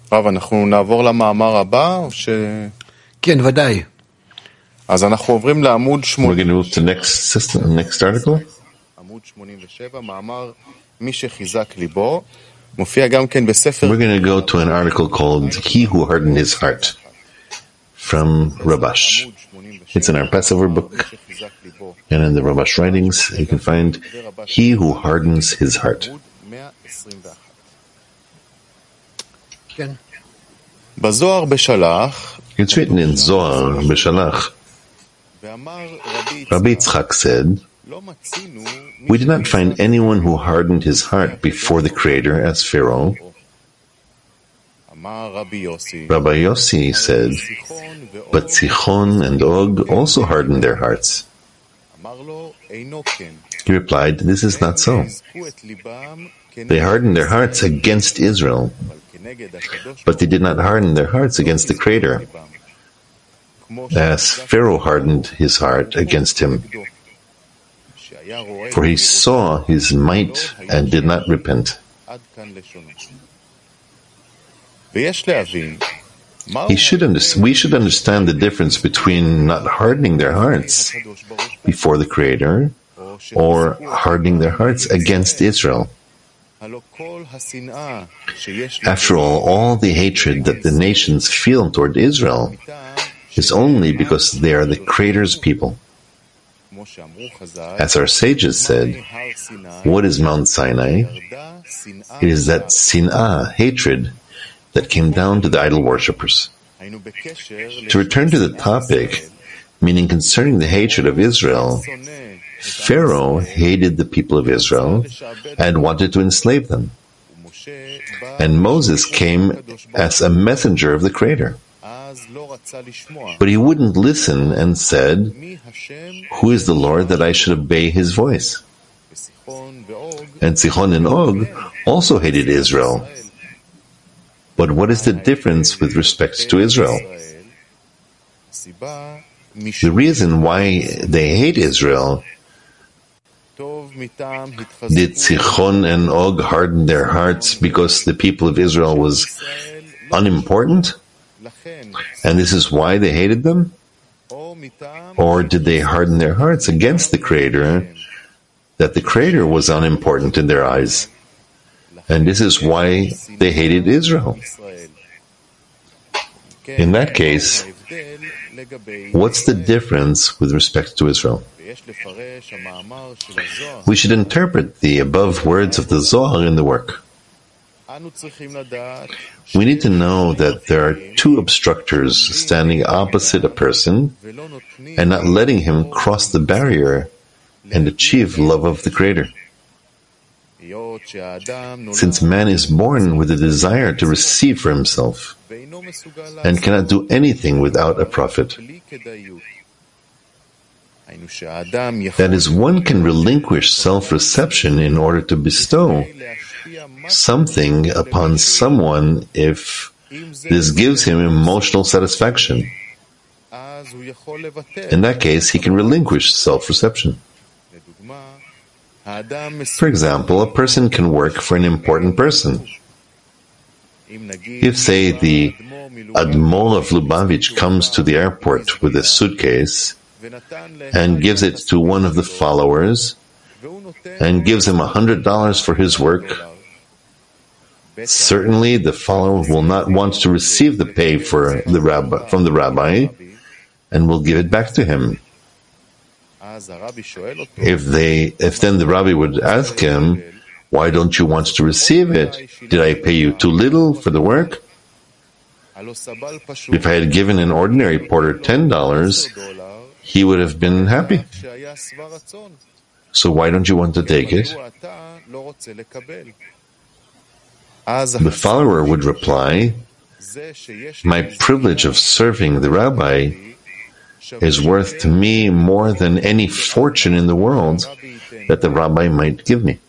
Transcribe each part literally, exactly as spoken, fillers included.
רב, אנחנו נעבור למאמר הבא, או ש... כן, ודאי. אז אנחנו עוברים לעמוד We're going to move to next system, next article. עמוד שמונים ושבע, מאמר מי שחיזק ליבו, מופיע גם כן בספר... We're going to go to an article called He Who Hardened His Heart from Rabash. It's in our Passover book, and in the Rabash writings you can find He Who Hardens His Heart. כן. בזוהר בשלח, It's written in Zohar B'Shalach. Rabbi Yitzchak said, "We did not find anyone who hardened his heart before the Creator as Pharaoh." Rabbi Yossi said, "But Sichon and Og also hardened their hearts." He replied, "This is not so. They hardened their hearts against Israel, but they did not harden their hearts against the Creator, as Pharaoh hardened his heart against him. For he saw his might and did not repent." He should under- we should understand the difference between not hardening their hearts before the Creator or hardening their hearts against Israel. After all, all the hatred that the nations feel toward Israel is only because they are the Creator's people. As our sages said, what is Mount Sinai? It is that sin'ah, hatred, that came down to the idol worshippers. To return to the topic, meaning concerning the hatred of Israel, Pharaoh hated the people of Israel and wanted to enslave them. And Moses came as a messenger of the Creator. But he wouldn't listen and said, "Who is the Lord that I should obey his voice?" And Sichon and Og also hated Israel. But what is the difference with respect to Israel? The reason why they hate Israel, did Sichon and Og harden their hearts because the people of Israel was unimportant? And this is why they hated them? Or did they harden their hearts against the Creator, that the Creator was unimportant in their eyes? And this is why they hated Israel. In that case, what's the difference with respect to Israel? We should interpret the above words of the Zohar in the work. We need to know that there are two obstructors standing opposite a person and not letting him cross the barrier and achieve love of the Creator. Since man is born with a desire to receive for himself and cannot do anything without a profit, that is, one can relinquish self-reception in order to bestow something upon someone if this gives him emotional satisfaction. In that case, he can relinquish self-reception. For example, a person can work for an important person. If, say, the Admor of Lubavitch comes to the airport with a suitcase and gives it to one of the followers and gives him a hundred dollars for his work, certainly the follower will not want to receive the pay for the rabbi, from the rabbi and will give it back to him. If they, if then the rabbi would ask him, "Why don't you want to receive it? Did I pay you too little for the work?" If I had given an ordinary porter ten dollars, he would have been happy. So why don't you want to take it? The follower would reply, "My privilege of serving the rabbi is worth to me more than any fortune in the world that the rabbi might give me."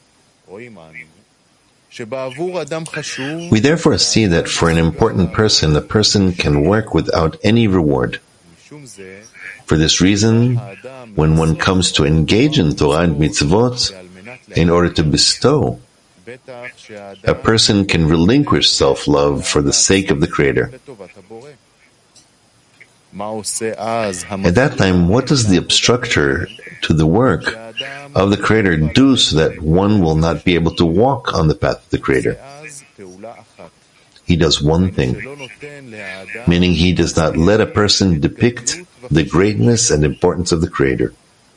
We therefore see that for an important person, a person can work without any reward. For this reason, when one comes to engage in Torah and mitzvot in order to bestow a person can relinquish self-love for the sake of the Creator. At that time, what does the obstructor to the work of the Creator do so that one will not be able to walk on the path of the Creator? He does one thing, meaning he does not let a person depict the greatness and importance of the Creator.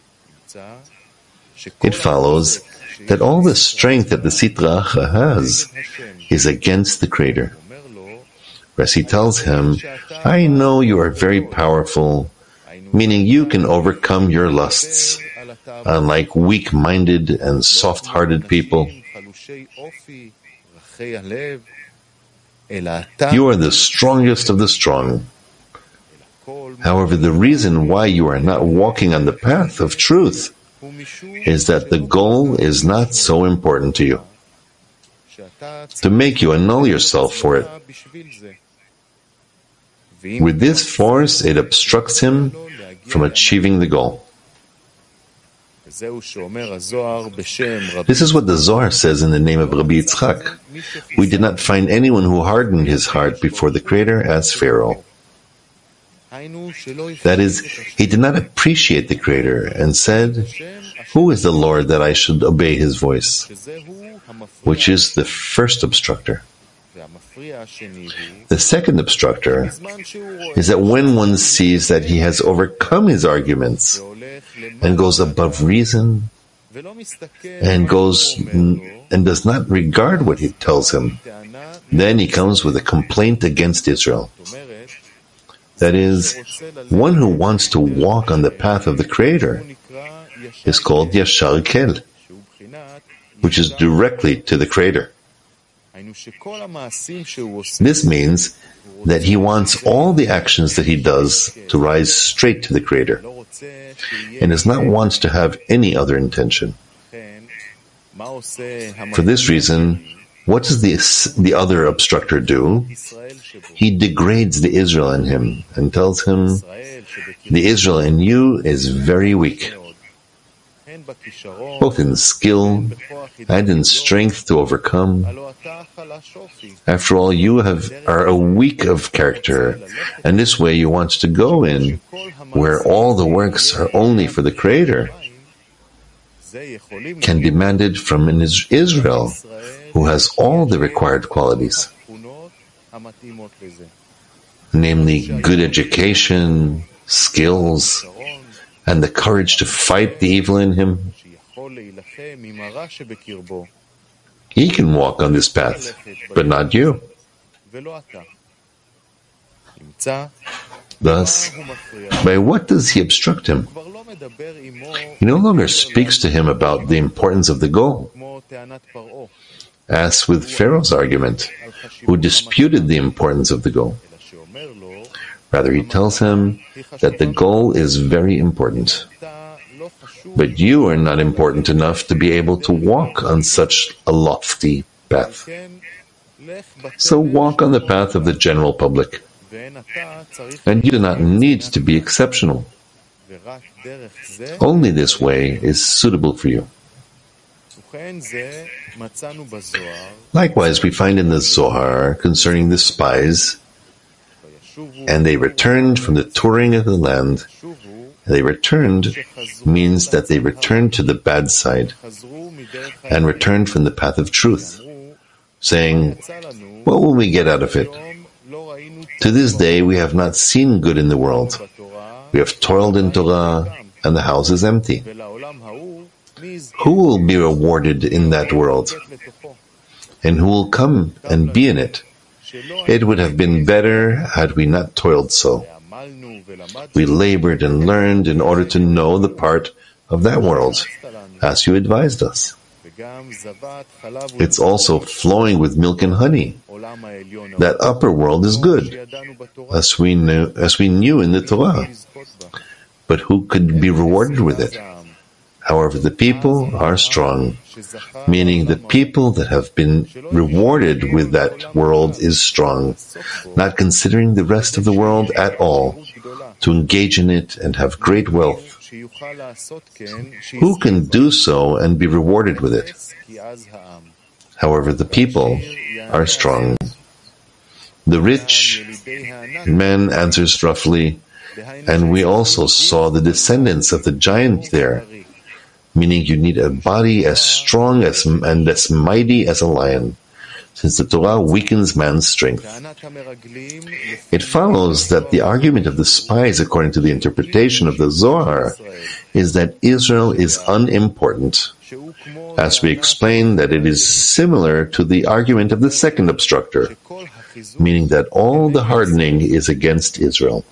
It follows that all the strength that the Sitra Achra has is against the Creator. Whereas he tells him, I know you are very powerful, meaning you can overcome your lusts, unlike weak-minded and soft-hearted people. You are the strongest of the strong. However, the reason why you are not walking on the path of truth is that the goal is not so important to you, to make you annul yourself for it. With this force, it obstructs him from achieving the goal. This is what the Zohar says in the name of Rabbi Yitzchak. We did not find anyone who hardened his heart before the Creator as Pharaoh. That is, he did not appreciate the Creator and said, who is the Lord that I should obey his voice? Which is the first obstructor. The second obstructor is that when one sees that he has overcome his arguments and goes above reason and goes and does not regard what he tells him, then he comes with a complaint against Israel. That is, one who wants to walk on the path of the Creator is called Yashar Kel, which is directly to the Creator. This means that he wants all the actions that he does to rise straight to the Creator, and does not want to have any other intention. For this reason, what does the, the other obstructor do? He degrades the Israel in him and tells him, the Israel in you is very weak, both in skill and in strength to overcome. After all, you have are a weak of character, and this way you want to go in, where all the works are only for the Creator, can demand it from an Israel who has all the required qualities, namely good education, skills, and the courage to fight the evil in him. He can walk on this path, but not you. Thus, by what does he obstruct him? He no longer speaks to him about the importance of the goal, as with Pharaoh's argument, who disputed the importance of the goal. Rather, he tells him that the goal is very important, but you are not important enough to be able to walk on such a lofty path. So walk on the path of the general public, and you do not need to be exceptional. Only this way is suitable for you. Likewise, we find in the Zohar concerning the spies, and they returned from the touring of the land. They returned means that they returned to the bad side and returned from the path of truth, saying, what will we get out of it? To this day we have not seen good in the world. We have toiled in Torah, and the house is empty. Who will be rewarded in that world? And who will come and be in it? It would have been better had we not toiled so. We labored and learned in order to know the part of that world, as you advised us. It's also flowing with milk and honey. That upper world is good, as we knew, as we knew in the Torah. But who could be rewarded with it? However, the people are strong, meaning the people that have been rewarded with that world is strong, not considering the rest of the world at all, to engage in it and have great wealth. Who can do so and be rewarded with it? However, the people are strong. The rich man answers roughly, and we also saw the descendants of the giant there, meaning you need a body as strong as and as mighty as a lion, since the Torah weakens man's strength. It follows that the argument of the spies, according to the interpretation of the Zohar, is that Israel is unimportant, as we explained that it is similar to the argument of the second obstructor, meaning that all the hardening is against Israel.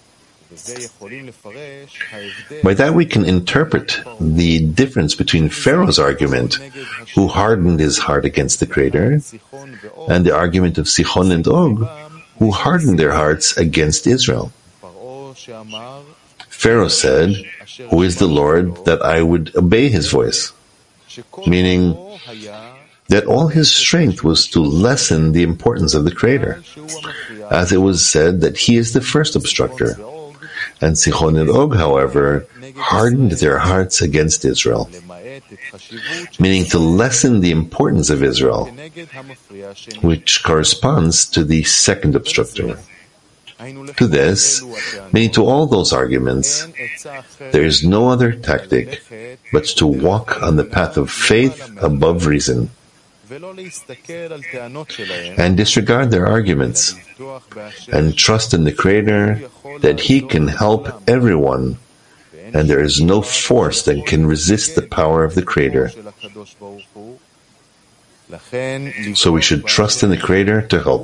By that we can interpret the difference between Pharaoh's argument, who hardened his heart against the Creator, and the argument of Sichon and Og, who hardened their hearts against Israel. Pharaoh said, "Who is the Lord that I would obey his voice?" Meaning that all his strength was to lessen the importance of the Creator, as it was said that he is the first obstructor. And Sichon and Og, however, hardened their hearts against Israel, meaning to lessen the importance of Israel, which corresponds to the second obstructor. To this, meaning to all those arguments, there is no other tactic but to walk on the path of faith above reason, and disregard their arguments, and trust in the Creator that He can help everyone, and there is no force that can resist the power of the Creator. So we should trust in the Creator to help.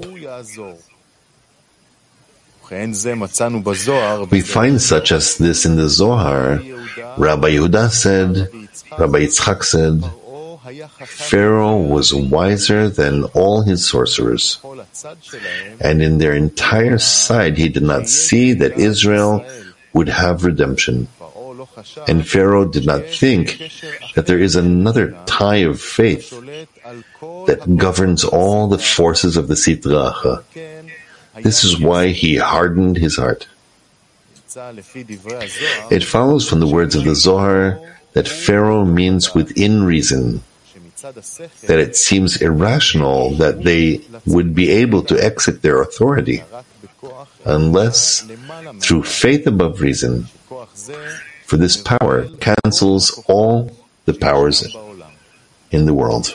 We find such as this in the Zohar. Rabbi Yehuda said, Rabbi Yitzchak said, Pharaoh was wiser than all his sorcerers, and in their entire side he did not see that Israel would have redemption. And Pharaoh did not think that there is another tie of faith that governs all the forces of the Sitra Achra. This is why he hardened his heart. It follows from the words of the Zohar that Pharaoh means within reason, that it seems irrational that they would be able to exit their authority unless through faith above reason, for this power cancels all the powers in the world.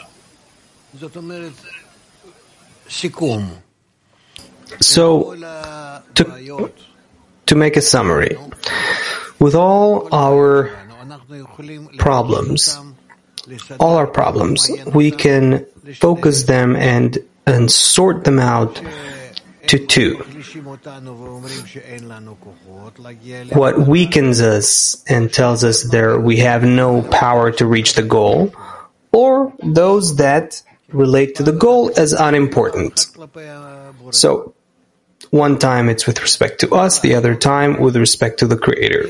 So, to, to make a summary, with all our problems, all our problems, we can focus them and, and sort them out to two. What weakens us and tells us there we have no power to reach the goal, or those that relate to the goal as unimportant. So, one time it's with respect to us, the other time with respect to the Creator.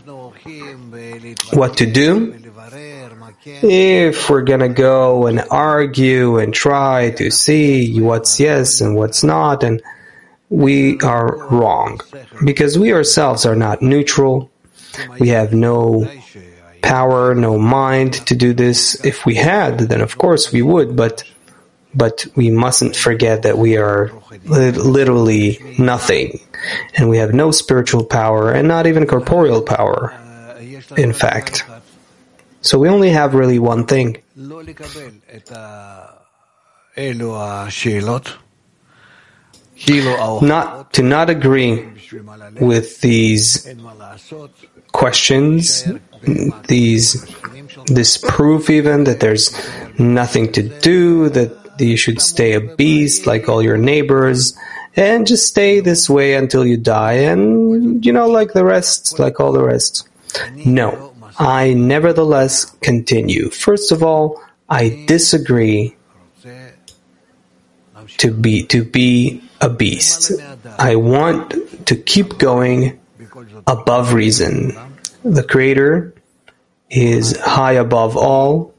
What to do? If we're going to go and argue and try to see what's yes and what's not, and we are wrong, because we ourselves are not neutral. We have no power, no mind to do this. If we had, then of course we would, but but we mustn't forget that we are literally nothing, and we have no spiritual power and not even corporeal power, in fact. So we only have really one thing. Not to not agree with these questions, these this proof even that there's nothing to do, that you should stay a beast like all your neighbors, and just stay this way until you die, and, you know, like the rest, like all the rest. No, I nevertheless continue. First of all, I disagree to be to be a beast. I want to keep going above reason. The Creator is high above all.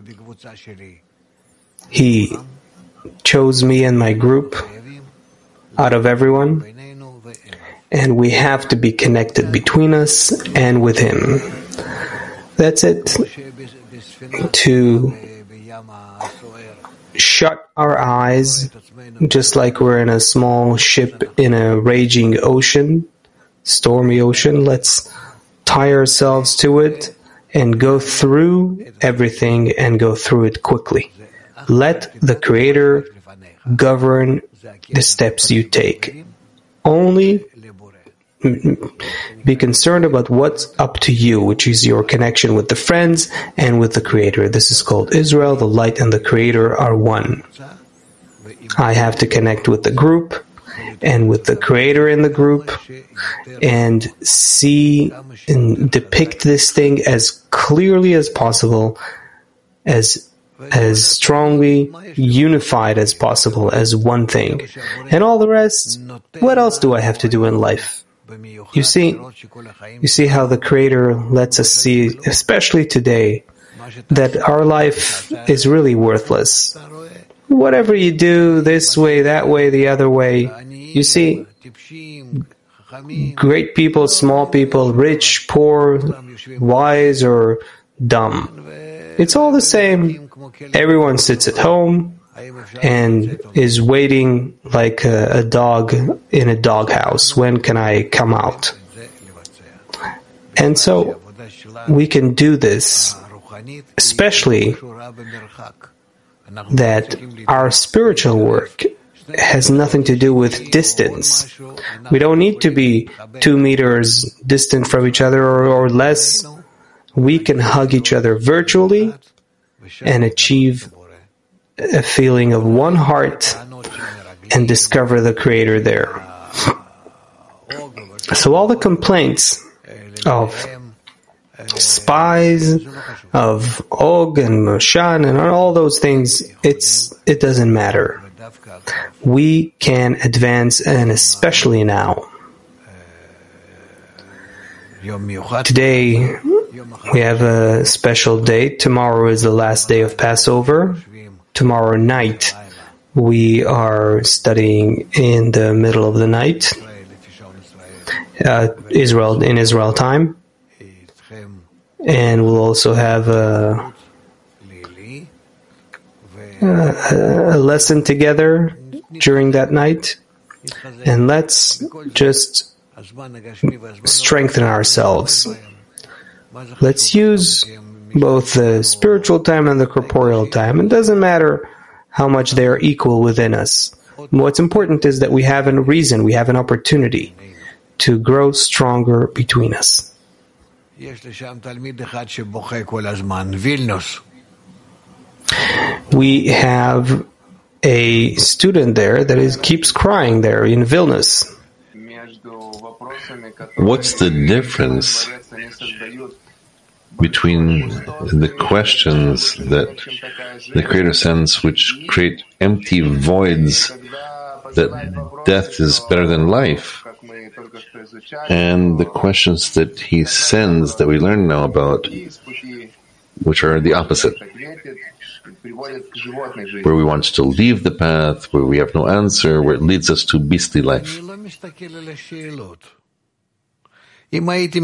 He chose me and my group out of everyone, and we have to be connected between us and with Him. That's it. To shut our eyes, just like we're in a small ship in a raging ocean, stormy ocean. Let's tie ourselves to it and go through everything and go through it quickly. Let the Creator govern the steps you take. Only be concerned about what's up to you, which is your connection with the friends and with the Creator. This is called Israel. The light and the Creator are one. I have to connect with the group and with the Creator in the group and see and depict this thing as clearly as possible, as as strongly unified as possible, as one thing. And all the rest, what else do I have to do in life? You see, you see how the Creator lets us see, especially today, that our life is really worthless. Whatever you do, this way, that way, the other way, you see, great people, small people, rich, poor, wise, or dumb. It's all the same. Everyone sits at home and is waiting like a, a dog in a doghouse. When can I come out? And so we can do this, especially that our spiritual work has nothing to do with distance. We don't need to be two meters distant from each other or, or less. We can hug each other virtually and achieve a feeling of one heart and discover the Creator there. So all the complaints of spies, of Og and Moshan and all those things, it's it doesn't matter. We can advance, and especially now. Today, we have a special date. Tomorrow is the last day of Passover. Tomorrow night, we are studying in the middle of the night, uh, Israel in Israel time, and we'll also have a, a, a lesson together during that night. And let's just strengthen ourselves. Let's use both the spiritual time and the corporeal time. It doesn't matter how much they are equal within us. What's important is that we have a reason, we have an opportunity to grow stronger between us. We have a student there that is keeps crying there in Vilnius. What's the difference between the questions that the Creator sends, which create empty voids, that death is better than life, and the questions that He sends that we learn now about, which are the opposite, where we want to leave the path, where we have no answer, where it leads us to beastly life. I'm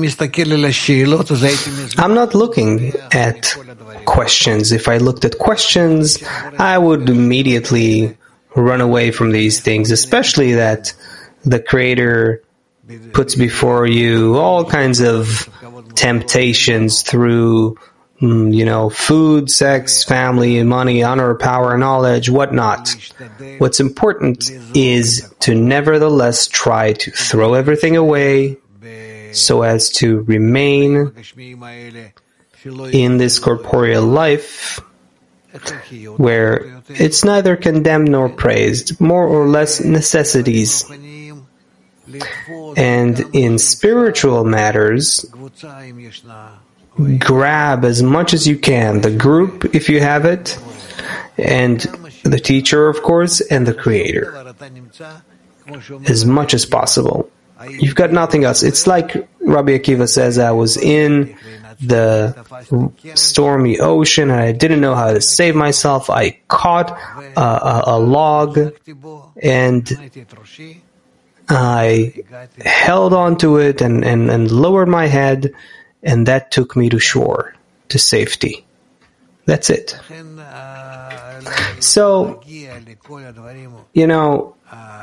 not looking at questions. If I looked at questions, I would immediately run away from these things, especially that the Creator puts before you all kinds of temptations through, you know, food, sex, family, money, honor, power, knowledge, whatnot. What's important is to nevertheless try to throw everything away, so as to remain in this corporeal life where it's neither condemned nor praised, more or less necessities. And in spiritual matters, grab as much as you can, the group if you have it, and the teacher, of course, and the Creator, as much as possible. You've got nothing else. It's like Rabbi Akiva says, I was in the stormy ocean and I didn't know how to save myself. I caught a, a, a log and I held onto it and, and, and lowered my head, and that took me to shore, to safety. That's it. So, you know,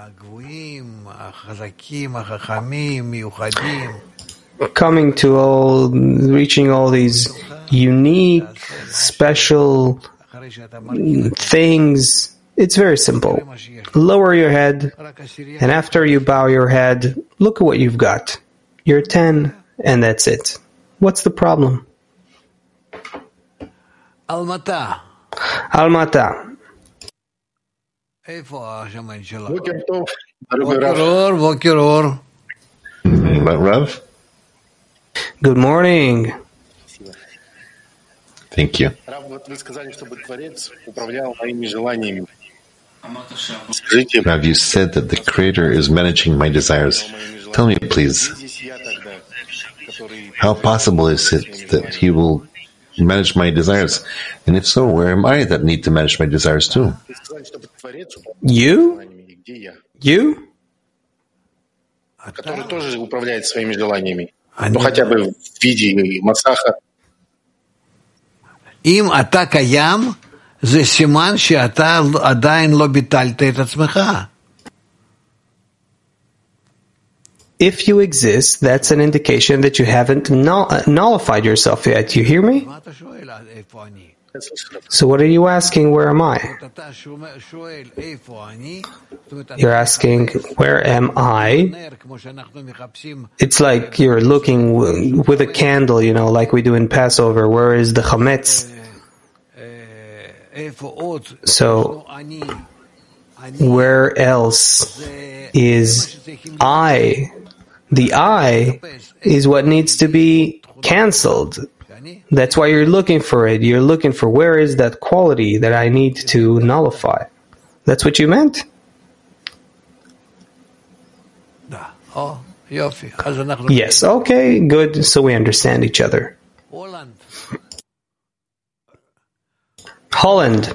coming to all, reaching all these unique, special things, it's very simple. Lower your head, and after you bow your head, look at what you've got. You're ten, and that's it. What's the problem? Almata. Almata. About Rav? Good morning. Thank you. Rav, you said that the Creator is managing my desires. Tell me, please, how possible is it that He will manage my desires? And if so, where am I that need to manage my desires too? You? You? Который тоже управляет своими желаниями. Ну, хотя бы в виде масаха. אם אתה קיים, זה סימן שאתה עדיין לא ביטלת את עצמך. If you exist, that's an indication that you haven't null- nullified yourself yet. You hear me? So what are you asking, where am I? You're asking, where am I? It's like you're looking w- with a candle, you know, like we do in Passover. Where is the chametz? So, where else is I? The I is what needs to be cancelled. That's why you're looking for it. You're looking for where is that quality that I need to nullify. That's what you meant? Yes, okay, good. So we understand each other. Holland.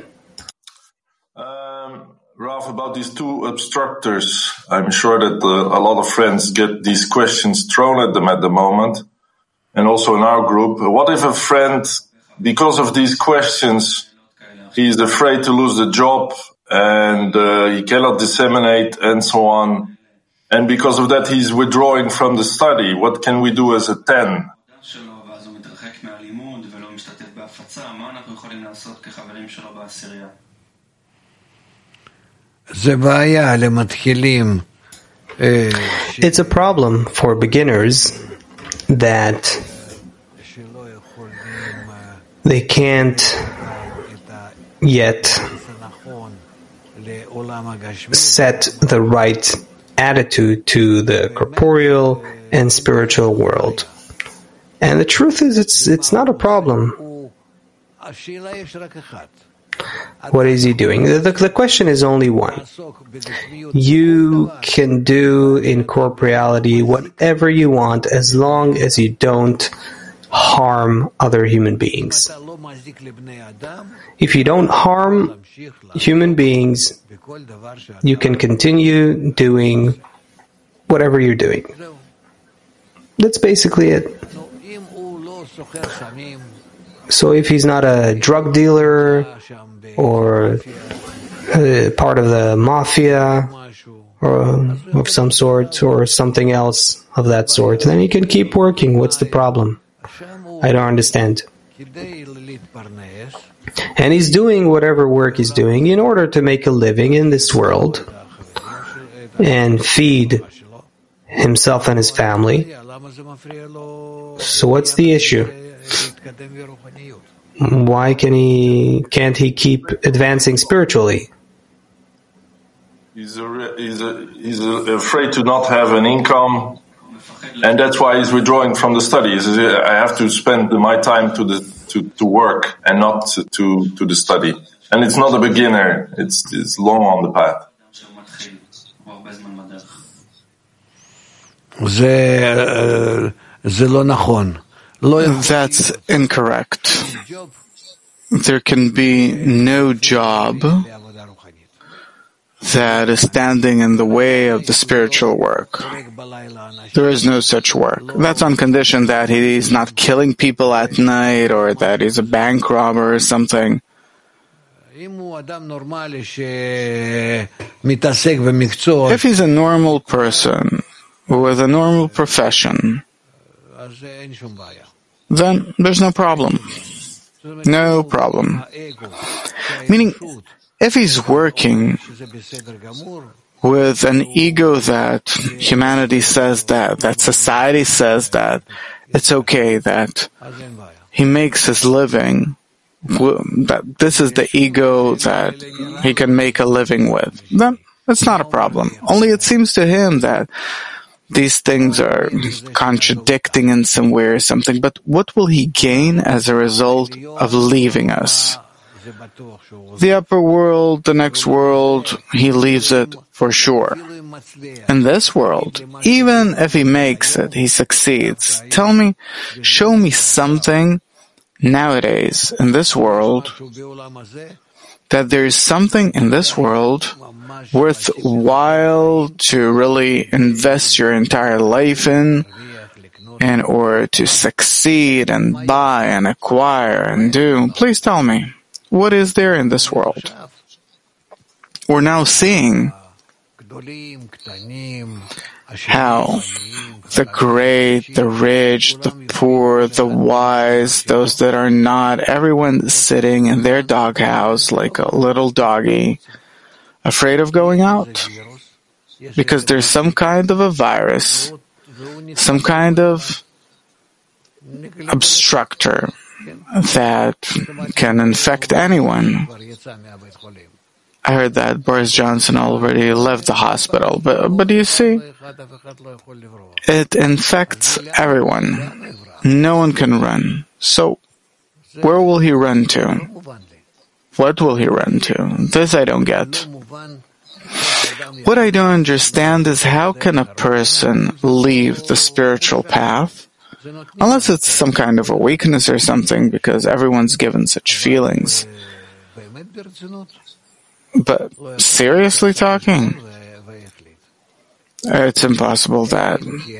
Um, Rav, about these two obstructors, I'm sure that uh, a lot of friends get these questions thrown at them at the moment. And also in our group, what if a friend, because of these questions, he's afraid to lose the job and uh, he cannot disseminate and so on, and because of that he's withdrawing from the study? What can we do as a ten? It's a problem for beginners that they can't yet set the right attitude to the corporeal and spiritual world. And the truth is, it's it's not a problem. What is he doing? The, the question is only one. You can do in corporeality whatever you want as long as you don't harm other human beings. If you don't harm human beings, you can continue doing whatever you're doing. That's basically it. So if he's not a drug dealer or uh, part of the mafia or of some sort or something else of that sort, then he can keep working. What's the problem? I don't understand. And he's doing whatever work he's doing in order to make a living in this world and feed himself and his family. So what's the issue? Why can he, can't he keep advancing spiritually? He's, a, he's, a, he's a, afraid to not have an income, and that's why he's withdrawing from the study. He says, I have to spend my time to the to, to work and not to, to to the study. And it's not a beginner; it's it's long on the path. That's incorrect. There can be no job that is standing in the way of the spiritual work. There is no such work. That's on condition that he's not killing people at night or that he's a bank robber or something. If he's a normal person with a normal profession, then there's no problem. No problem. Meaning, if he's working with an ego that humanity says that, that society says that it's okay, that he makes his living, that this is the ego that he can make a living with, then it's not a problem. Only it seems to him that these things are contradicting in some way or something. But what will he gain as a result of leaving us? The upper world, the next world, he leaves it for sure. In this world, even if he makes it, he succeeds. Tell me, show me something nowadays in this world, that there is something in this world worthwhile to really invest your entire life in, in order to succeed and buy and acquire and do. Please tell me, what is there in this world? We're now seeing how the great, the rich, the poor, the wise, those that are not, everyone sitting in their doghouse like a little doggy, afraid of going out, because there's some kind of a virus, some kind of obstructor that can infect anyone. I heard that Boris Johnson already left the hospital, but, but you see, it infects everyone. No one can run. So, where will he run to? What will he run to? This I don't get. What I don't understand is how can a person leave the spiritual path, unless it's some kind of a weakness or something, because everyone's given such feelings. But seriously talking, it's impossible that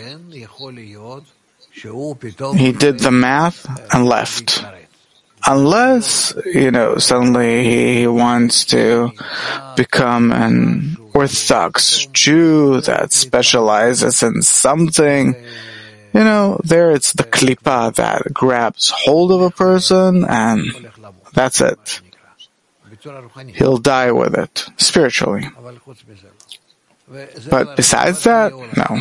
he did the math and left. Unless, you know, suddenly he wants to become an Orthodox Jew that specializes in something. You know, there it's the klipa that grabs hold of a person and that's it. He'll die with it, spiritually. But besides that, no.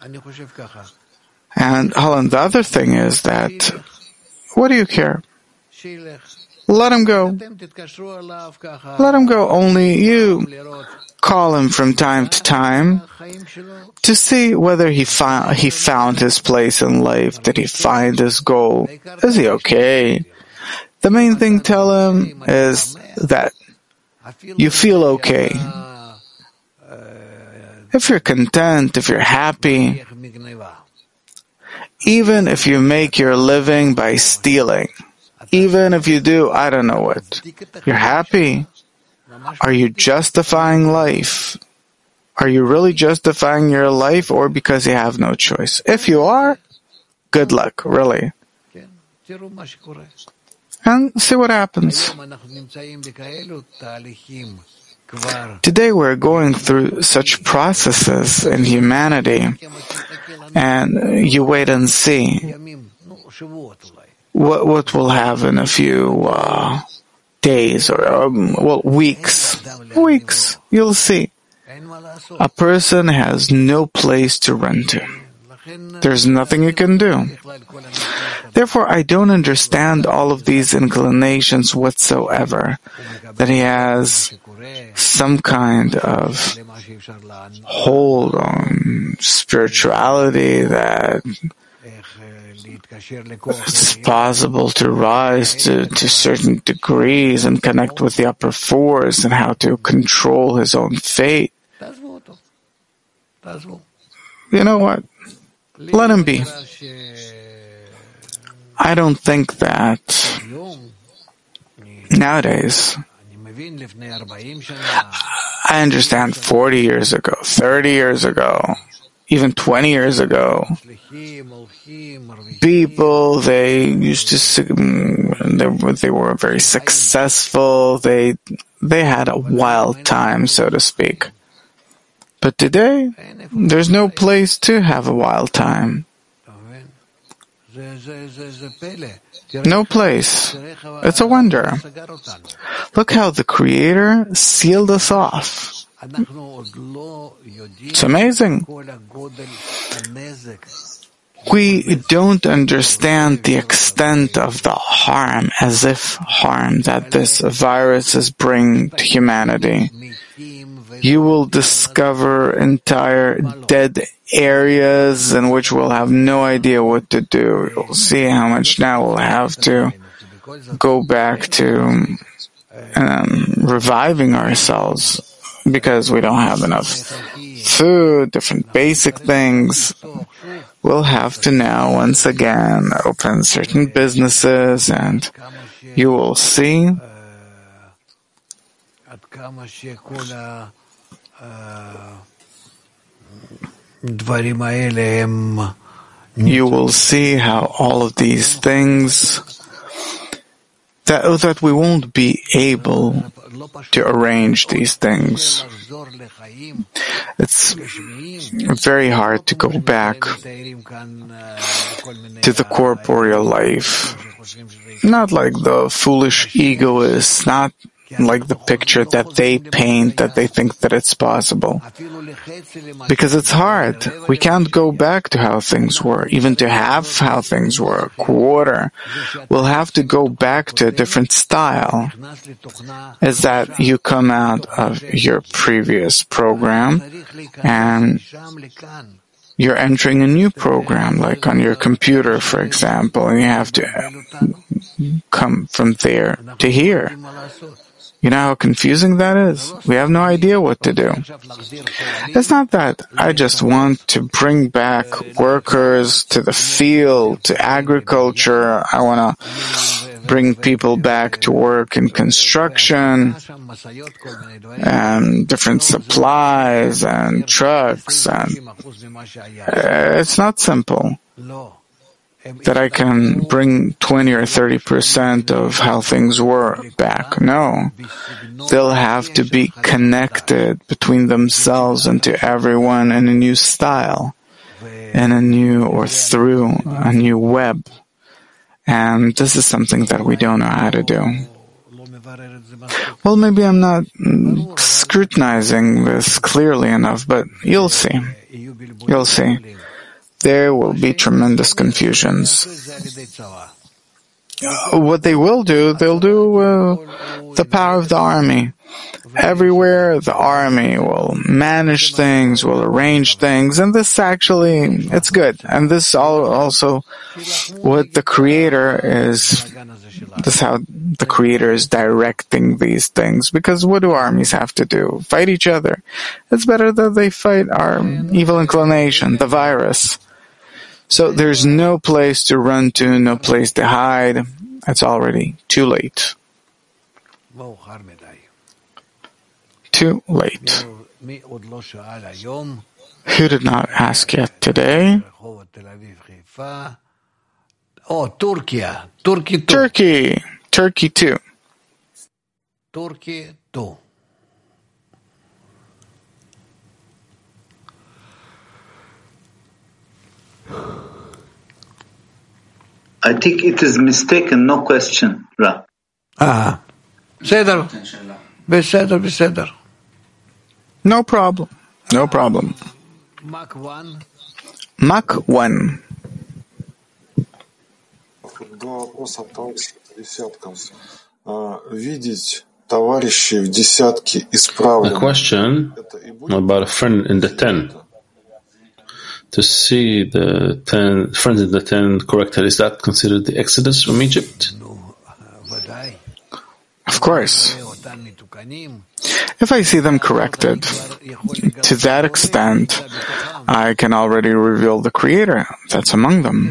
And Holland, the other thing is that, what do you care? Let him go. Let him go. Only you call him from time to time to see whether he found, he found his place in life. Did he find his goal? Is he okay? The main thing, tell him, is that you feel okay. If you're content, if you're happy, even if you make your living by stealing, even if you do, I don't know what, you're happy. Are you justifying life? Are you really justifying your life, or because you have no choice? If you are, good luck, really. And see what happens. Today we're going through such processes in humanity, and you wait and see what what we'll have in a few uh, days or um, well weeks. Weeks, you'll see. A person has no place to run to. There's nothing you can do. Therefore, I don't understand all of these inclinations whatsoever, that he has some kind of hold on spirituality, that it's possible to rise to, to certain degrees and connect with the upper force, and how to control his own fate. You know what? Let him be. I don't think that nowadays, I understand forty years ago, thirty years ago, even twenty years ago, people, they used to, they, they were very successful, they, they had a wild time, so to speak. But today, there's no place to have a wild time. No place. It's a wonder. Look how the Creator sealed us off. It's amazing. We don't understand the extent of the harm, as if harm that this virus is bringing to humanity. You will discover entire dead areas in which we'll have no idea what to do. You'll see how much now we'll have to go back to um, reviving ourselves because we don't have enough food, different basic things. We'll have to now once again open certain businesses, and you will see you will see how all of these things that, that we won't be able to arrange these things. It's very hard to go back to the corporeal life. Not like the foolish egoists, not like the picture that they paint, that they think that it's possible. Because it's hard. We can't go back to how things were, even to have how things were, a quarter. We'll have to go back to a different style. Is that you come out of your previous program and you're entering a new program, like on your computer, for example, and you have to come from there to here. You know how confusing that is? We have no idea what to do. It's not that I just want to bring back workers to the field, to agriculture. I want to bring people back to work in construction and different supplies and trucks. And it's not simple that I can bring twenty or thirty percent of how things were back. No. They'll have to be connected between themselves and to everyone in a new style, in a new or through a new web. And this is something that we don't know how to do. Well, maybe I'm not scrutinizing this clearly enough, but you'll see. You'll see. There will be tremendous confusions. Uh, what they will do, they'll do uh, the power of the army. Everywhere, the army will manage things, will arrange things, and this actually, it's good. And this all, also what the Creator is, this is how the Creator is directing these things. Because what do armies have to do? Fight each other. It's better that they fight our evil inclination, the virus. So there's no place to run to, no place to hide. It's already too late. Too late. Who did not ask yet today? Oh, Turkey. Turkey. Turkey. Turkey too. Turkey too. I think it is mistaken, no question, Ra. Ah, בסדר, בסדר, בסדר. No problem, no problem. Mach one. Mach one. Два вопроса товарищей по десяткам. Видеть товарищей в десятке исправленных. A question about a friend in the ten. To see the ten friends in the ten corrected, is that considered the exodus from Egypt? Of course. If I see them corrected, to that extent, I can already reveal the Creator that's among them.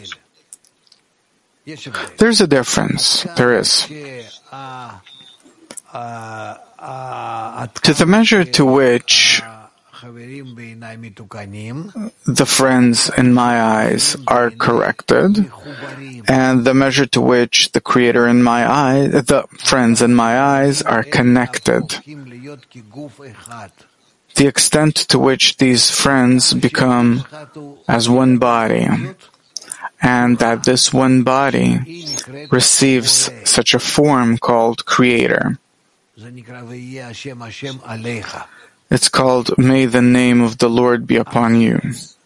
There's a difference. There is. To the measure to which the friends in my eyes are corrected, and the measure to which the Creator in my eye, the friends in my eyes are connected, the extent to which these friends become as one body, and that this one body receives such a form called Creator. It's called, "May the name of the Lord be upon you."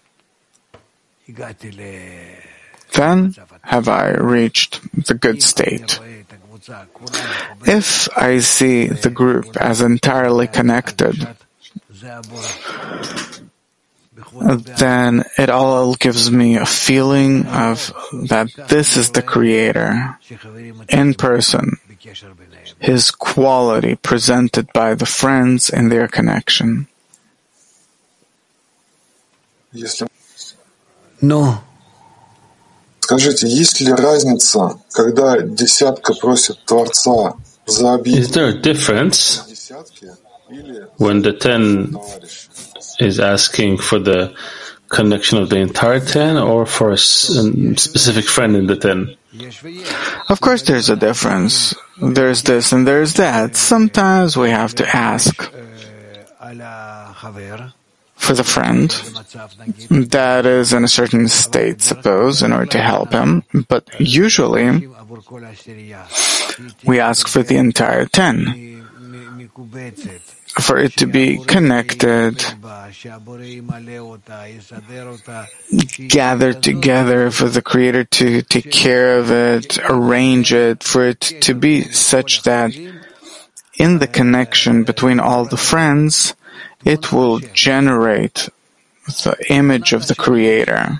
Then have I reached the good state. If I see the group as entirely connected, then it all gives me a feeling of that this is the Creator in person, His quality presented by the friends in their connection. No. Скажите, есть ли разница, когда десятка просит Творца за обиду? Is there a difference when the ten is asking for the connection of the entire ten, or for a specific friend in the ten? Of course there's a difference. There's this and there's that. Sometimes we have to ask for the friend that is in a certain state, suppose, in order to help him. But usually we ask for the entire ten, for it to be connected, gathered together, for the Creator to take care of it, arrange it, for it to be such that in the connection between all the friends, it will generate the image of the Creator.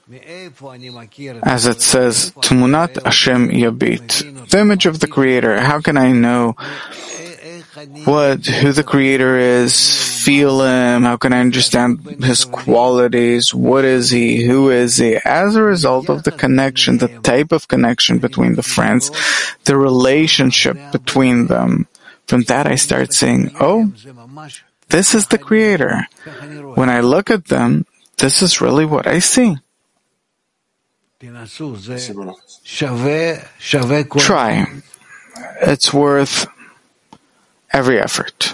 As it says, Tmunat Hashem Yabit, the image of the Creator. How can I know what, who the Creator is, feel Him? How can I understand His qualities? What is He? Who is He? As a result of the connection, the type of connection between the friends, the relationship between them. From that I start saying, oh, this is the Creator. When I look at them, this is really what I see. Try. It's worth every effort.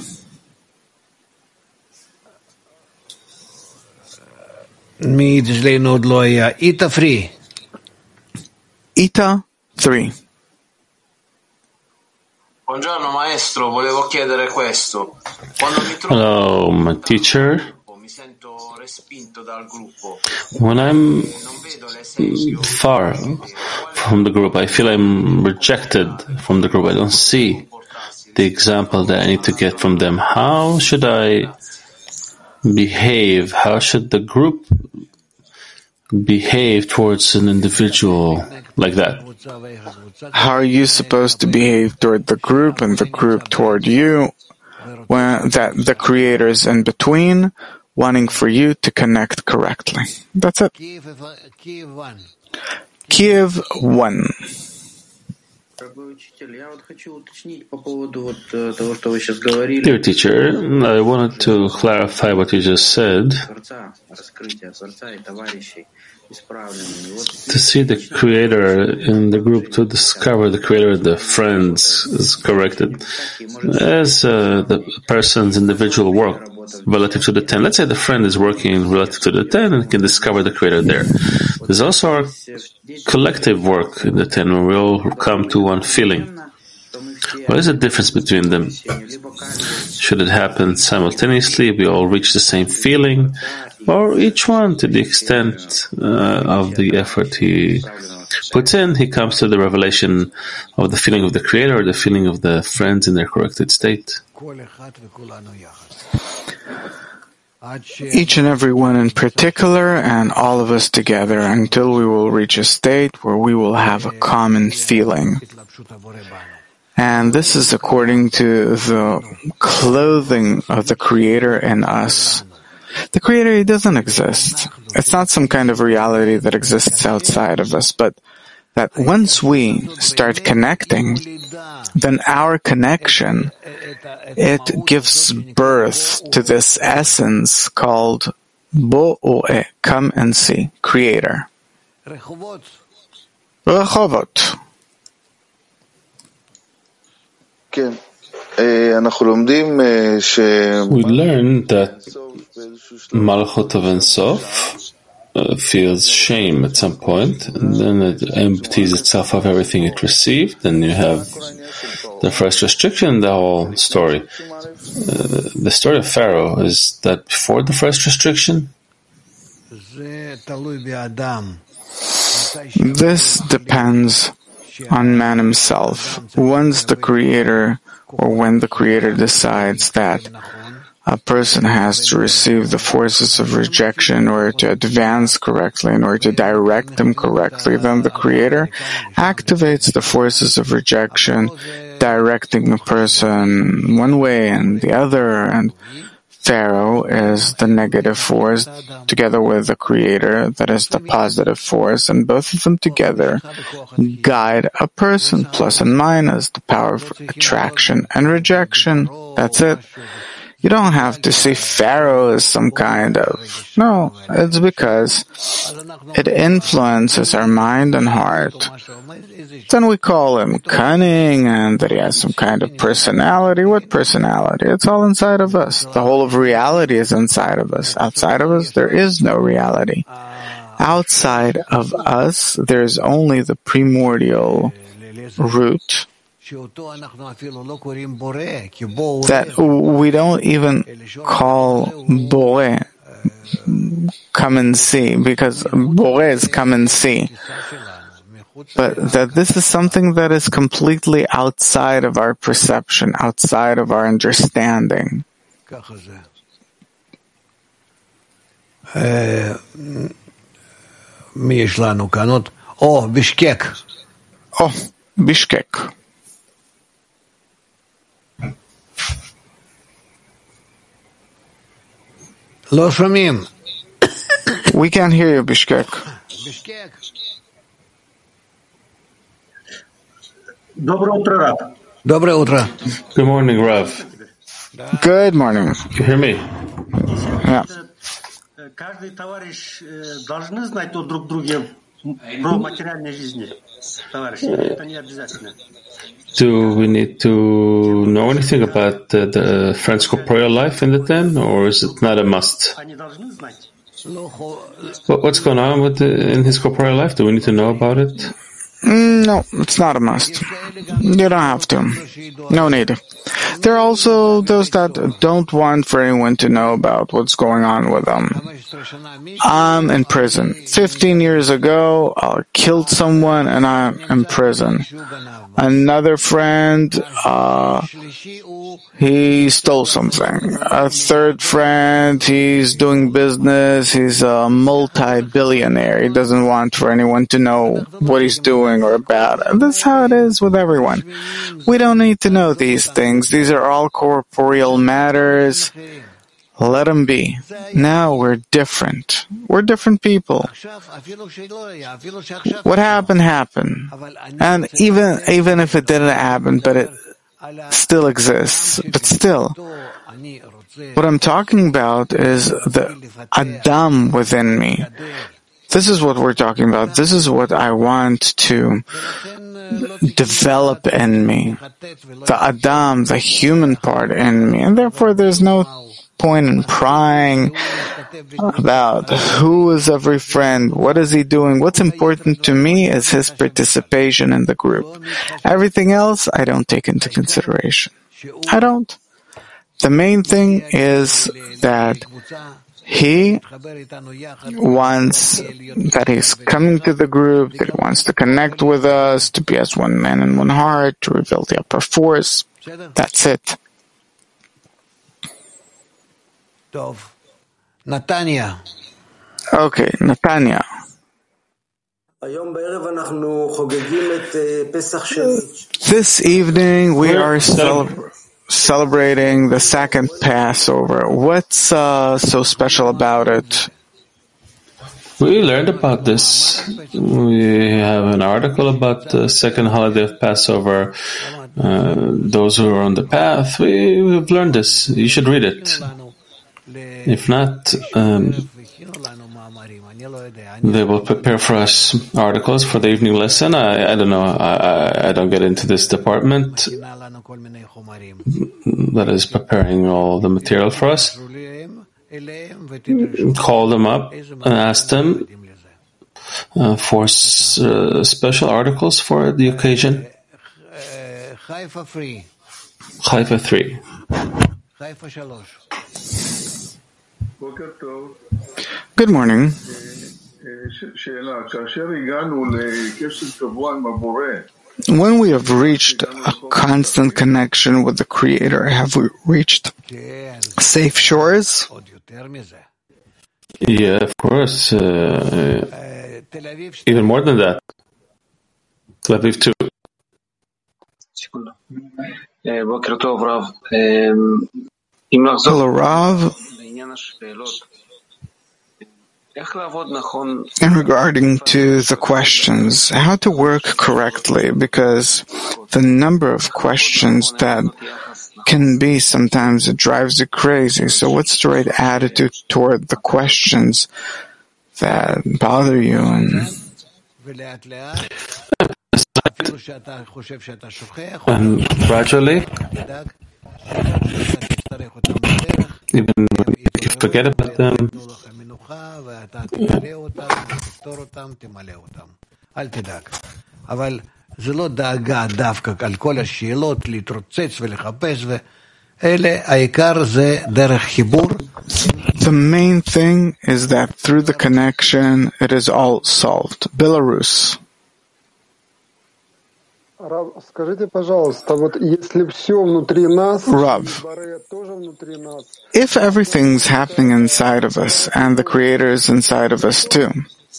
Ita free. Ita three. Buongiorno maestro, volevo chiedere questo. Hello, my teacher. When I'm far from the group, I feel I'm rejected from the group. I don't see the example that I need to get from them. How should I behave? How should the group behave towards an individual like that? How are you supposed to behave toward the group and the group toward you when that the Creator is in between, wanting for you to connect correctly? That's it. Kiev one. Dear teacher, I wanted to clarify what you just said. To see the Creator in the group, to discover the Creator in the friends is corrected. As uh, the person's individual work relative to the ten. Let's say the friend is working relative to the ten and can discover the Creator there. There's also our collective work in the ten, where we all come to one feeling. What is the difference between them? Should it happen simultaneously? We all reach the same feeling? Or each one, to the extent uh, of the effort he puts in, he comes to the revelation of the feeling of the Creator or the feeling of the friends in their corrected state? Each and every one in particular, and all of us together, until we will reach a state where we will have a common feeling. And this is according to the clothing of the Creator in us. The Creator, He doesn't exist. It's not some kind of reality that exists outside of us, but that once we start connecting, then our connection, it gives birth to this essence called Bo'e, come and see, creator. Rehovot. We learn that Malchut of Ein Sof uh, feels shame at some point, and then it empties itself of everything it received, and you have the first restriction, the whole story. Uh, the story of Pharaoh, is that before the first restriction? This depends on man himself. Once the Creator, or when the Creator decides that a person has to receive the forces of rejection in order to advance correctly, in order to direct them correctly, then the Creator activates the forces of rejection, directing the person one way and the other, and Pharaoh is the negative force, together with the Creator, that is the positive force, and both of them together guide a person, plus and minus, the power of attraction and rejection. That's it. You don't have to see Pharaoh as some kind of... No, it's because it influences our mind and heart. Then we call him cunning and that he has some kind of personality. What personality? It's all inside of us. The whole of reality is inside of us. Outside of us, there is no reality. Outside of us, there is only the primordial root that we don't even call Boré, come and see, because Boré is come and see. But that this is something that is completely outside of our perception, outside of our understanding. Oh, Bishkek. Oh, Bishkek. לא שומעים. We can't hear you, Bishkek. Bishkek. Доброе утро, Рав. Доброе утро. Good morning, Rav. Good morning. You hear me? Yeah. Каждый товарищ должны знать о друг друге про материальной жизни. Товарищи, это не обязательно. Do we need to know anything about the, the friend's corporeal life in the den, or is it not a must? What, what's going on with the, in his corporeal life? Do we need to know about it? No, it's not a must. You don't have to. No need. There are also those that don't want for anyone to know about what's going on with them. I'm in prison. Fifteen years ago, I killed someone and I'm in prison. Another friend, uh, he stole something. A third friend, he's doing business. He's a multi-billionaire. He doesn't want for anyone to know what he's doing or about it. That's how it is with everyone. We don't need to know these things. These are all corporeal matters. Let them be. Now we're different. We're different people. What happened, happened. And even, even if it didn't happen, but it still exists. But still, what I'm talking about is the Adam within me. This is what we're talking about. This is what I want to develop in me. The Adam, the human part in me. And therefore there's no point in prying about who is every friend, what is he doing. What's important to me is his participation in the group. Everything else I don't take into consideration. I don't. The main thing is that he wants, that he's coming to the group, that he wants to connect with us, to be as one man and one heart, to reveal the upper force. That's it. Natanya. Okay, Natanya. This evening we are celebrating celebrating the second Passover. What's uh, so special about it? We learned about this. We have an article about the second holiday of Passover. Uh, those who are on the path, we, we've learned this. You should read it. If not, um, they will prepare for us articles for the evening lesson. I, I don't know. I, I don't get into this department that is preparing all the material for us. Call them up and ask them uh, for s- uh, special articles for the occasion. Haifa three. Good morning. When we have reached a constant connection with the Creator, have we reached safe shores? Yeah, of course. Uh, even more than that. Tel Aviv too. Hello, Rav. In regarding to the questions, how to work correctly, because the number of questions that can be sometimes it drives you crazy. So what's the right attitude toward the questions that bother you? And And gradually, even when you forget about them, זה לא דאגה דווקא על כל השאלות, להתרוצץ ולחפש, ואלה, העיקר זה דרך חיבור. The main thing is that through the connection, it is all solved. Belarus. Рав, скажите, пожалуйста, вот если все внутри нас, Rav, тоже внутри нас. If everything's happening inside of us, and the Creator is inside of us too,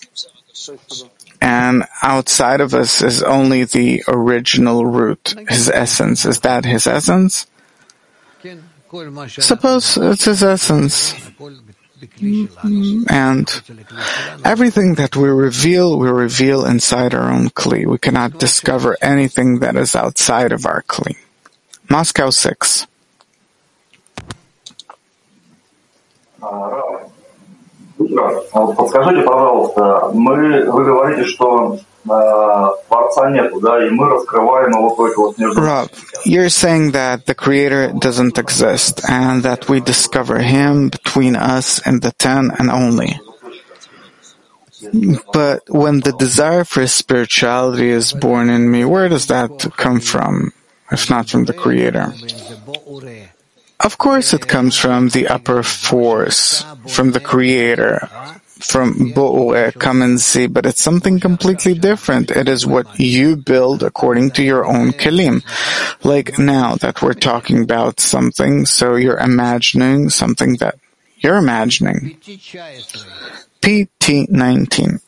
and outside of us is only the original root, his essence. Is that his essence? Suppose it's his essence. And everything that we reveal, we reveal inside our own Kli. We cannot discover anything that is outside of our Kli. Moscow six. Подскажите, пожалуйста, мы, вы говорите, что Творца нету, да, и мы раскрываем его только вот между... Rob, you're saying that the Creator doesn't exist and that we discover Him between us and the ten and only. But when the desire for spirituality is born in me, where does that come from, if not from the Creator? Of course it comes from the upper force, from the Creator, from Bo'ureh, come and see, but it's something completely different. It is what you build according to your own kelim. Like now that we're talking about something, so you're imagining something that you're imagining. P T nineteen.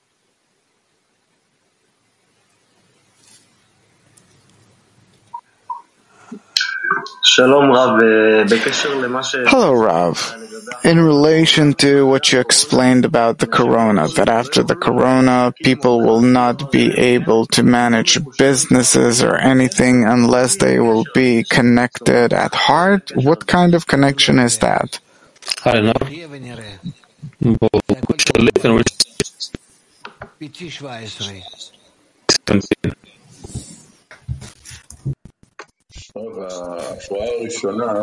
Hello, Rav. In relation to what you explained about the corona, that after the corona, people will not be able to manage businesses or anything unless they will be connected at heart, what kind of connection is that? I don't know. ההפרעה הראשונה,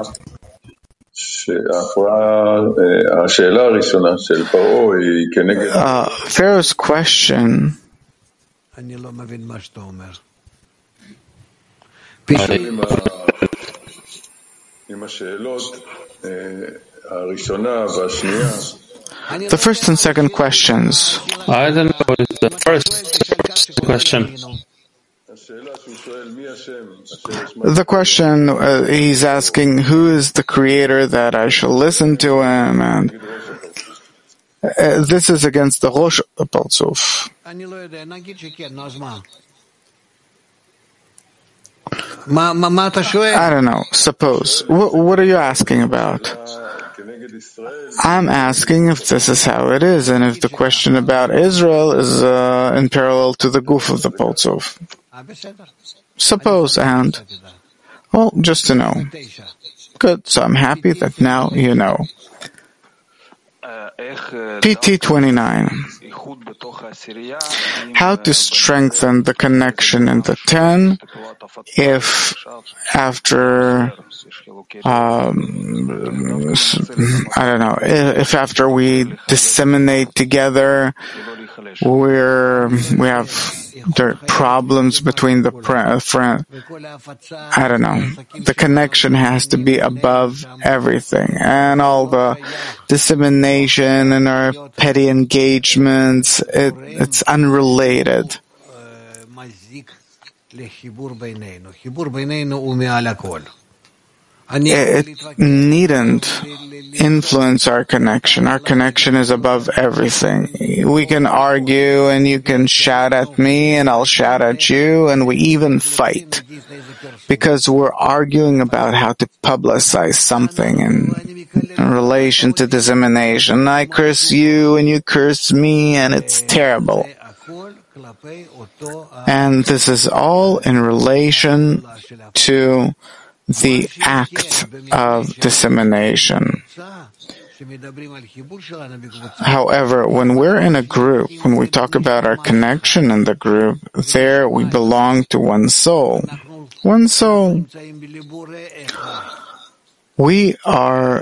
השאלה הראשונה של פרעה היא כנגד... Pharaoh's question... אני לא מבין מה שאתה אומר. עם השאלות הראשונה והשנייה... The first and second questions. I don't know what is the first question. The question uh, he's asking, who is the Creator that I shall listen to him? And uh, this is against the Rosh Partzuf. I don't know. Suppose. What, what are you asking about? I'm asking if this is how it is, and if the question about Israel is uh, in parallel to the goof of the Poltsov. Suppose and, well, just to know. Good, so I'm happy that now you know. P T twenty-nine. How to strengthen the connection in the ten if after um, I don't know if after we disseminate together we're we have there are problems between the friend. I don't know. The connection has to be above everything, and all the dissemination and our petty engagements. It, it's unrelated. It needn't influence our connection. Our connection is above everything. We can argue and you can shout at me and I'll shout at you, and we even fight because we're arguing about how to publicize something in, in relation to dissemination. I curse you and you curse me, and it's terrible. And this is all in relation to the act of dissemination. However, when we're in a group, when we talk about our connection in the group, there we belong to one soul. One soul. We are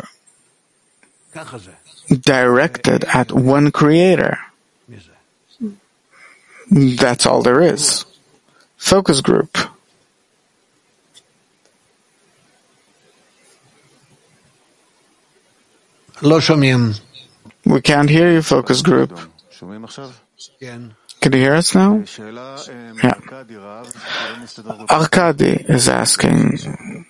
directed at one creator. That's all there is. Focus group. We can't hear you, focus group. Can you hear us now? Yeah. Arkady is asking,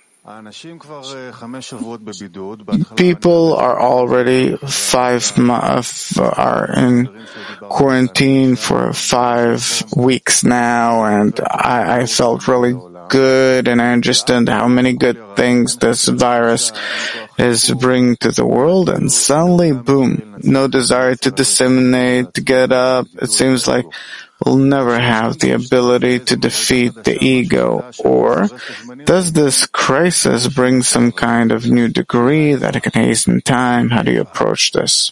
people are already five months, are in quarantine for five weeks now, and I, I felt really good, and I understand how many good things this virus is bringing to the world, and suddenly, boom, no desire to disseminate, to get up. It seems like we'll never have the ability to defeat the ego. Or does this crisis bring some kind of new degree that it can hasten time? How do you approach this?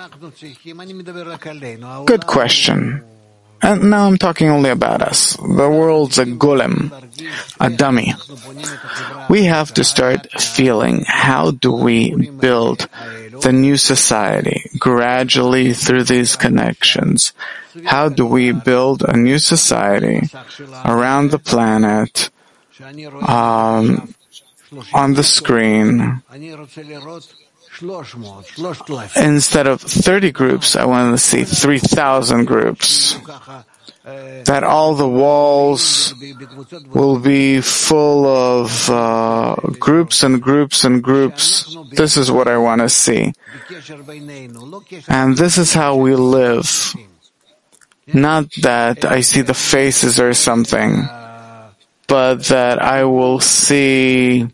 Good question. And now I'm talking only about us. The world's a golem, a dummy. We have to start feeling, how do we build the new society gradually through these connections? How do we build a new society around the planet, um, on the screen? Instead of thirty groups, I want to see three thousand groups. That all the walls will be full of uh, groups and groups and groups. This is what I want to see. And this is how we live. Not that I see the faces or something, but that I will see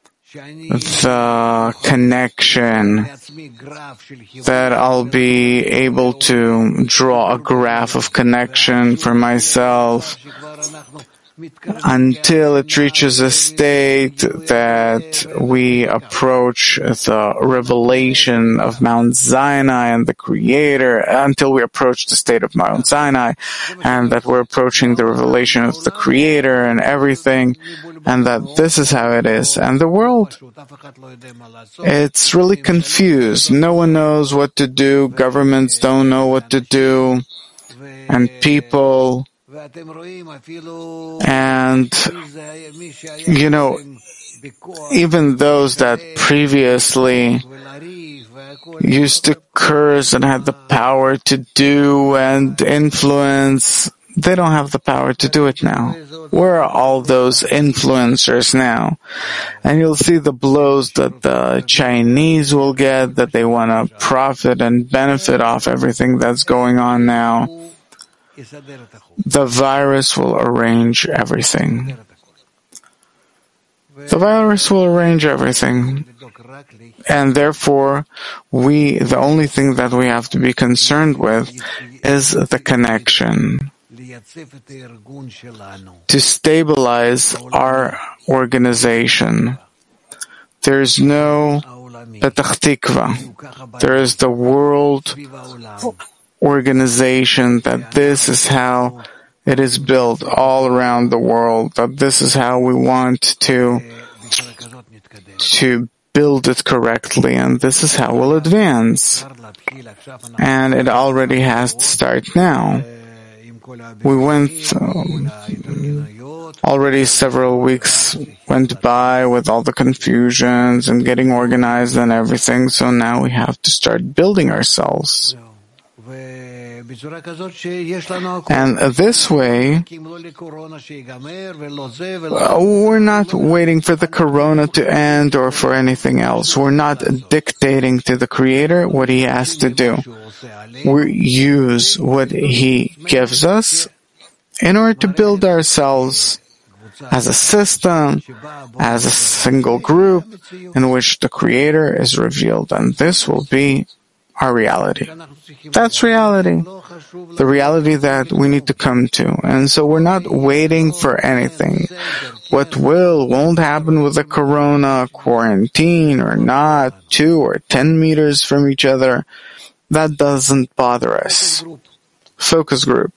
the connection, that I'll be able to draw a graph of connection for myself until it reaches a state that we approach the revelation of Mount Sinai and the Creator, until we approach the state of Mount Sinai, and that we're approaching the revelation of the Creator and everything, and that this is how it is. And the world, it's really confused. No one knows what to do. Governments don't know what to do. And people, and, you know, even those that previously used to curse and had the power to do and influence, they don't have the power to do it now. Where are all those influencers now? And you'll see the blows that the Chinese will get, that they want to profit and benefit off everything that's going on now. The virus will arrange everything. the virus will arrange everything. And therefore, we, the only thing that we have to be concerned with is the connection. To stabilize our organization. There is no Petach Tikva. There is the world organization that this is how it is built all around the world, that this is how we want to, to build it correctly, and this is how we'll advance. And it already has to start now. We went, um, already several weeks went by with all the confusions and getting organized and everything, so now we have to start building ourselves. And this way, we're not waiting for the corona to end or for anything else. We're not dictating to the Creator what He has to do. We use what He gives us in order to build ourselves as a system, as a single group in which the Creator is revealed. And this will be our reality. That's reality. The reality that we need to come to. And so we're not waiting for anything. What will, won't happen with the corona, quarantine or not, two or ten meters from each other, that doesn't bother us. Focus group.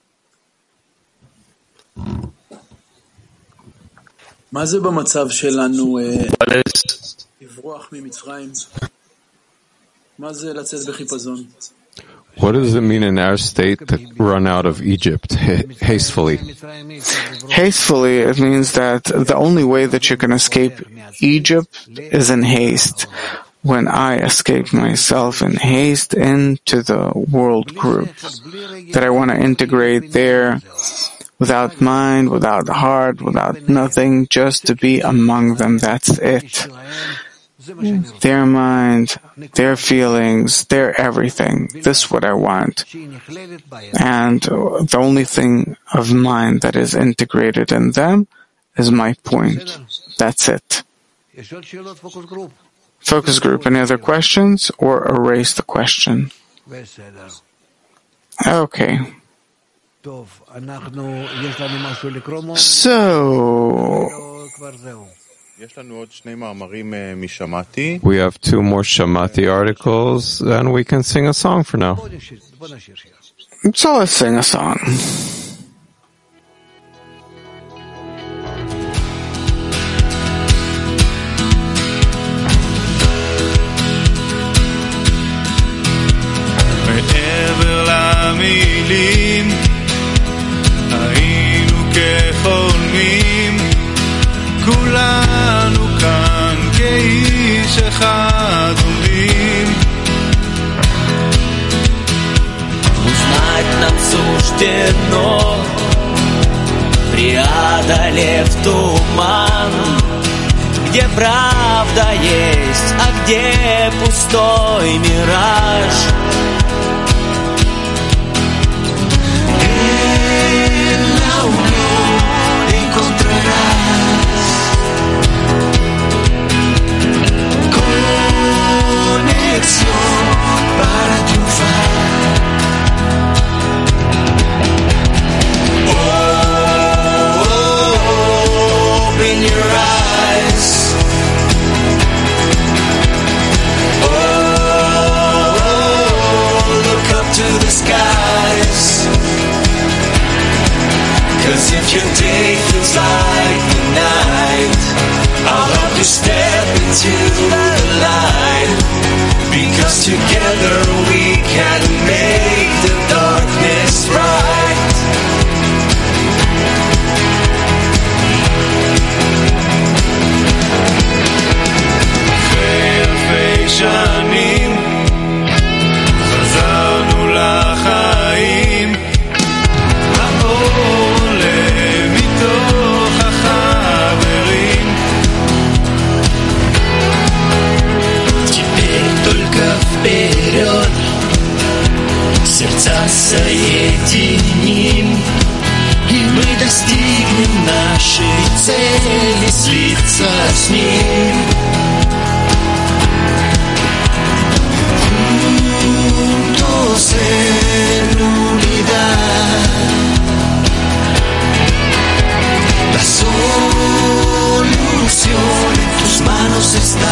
מה זה במצב שלנו לברוח ממצרים? מה זה לצאת בחיפזון? What does it mean in our state to run out of Egypt hastily? Hastily, it means that the only way that you can escape Egypt is in haste. When I escape myself in haste into the world group, that I want to integrate there without mind, without heart, without nothing, just to be among them, that's it. Their mind, their feelings, their everything. This is what I want. And the only thing of mine that is integrated in them is my point. That's it. Focus group. Any other questions? Or erase the question? Okay. So, we have two more Shamati articles, and we can sing a song for now. So let's sing a song. מעבר למילים היינו כחולמים, כולנו כאן כאיש אחד עומדים. Узнать нам суждено, преодолев туман, где правда есть, а где пустой мираж. Para triunfar. Oh, oh, open your eyes. Oh, oh, look up to the skies. 'Cause if your day feels like the night, I'll help you step into the light. Because together we can make the darkness bright. אחרי אלפי שנים חזרנו לחיים, האור עולה מתוך החברים. Только вперед, сердца соединим, и мы достигнем нашей цели, слиться с ним. Juntos en unidad, la solución en tus manos está.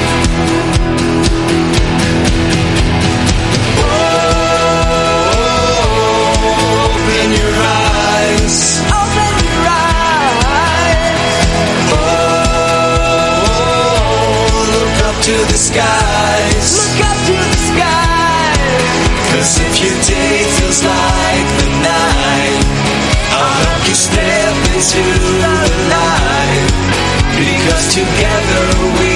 Open your eyes. Open your eyes. Oh, look up to the skies. Look up to the skies. 'Cause if your day feels like the night, I'll help you step into the light. Because together we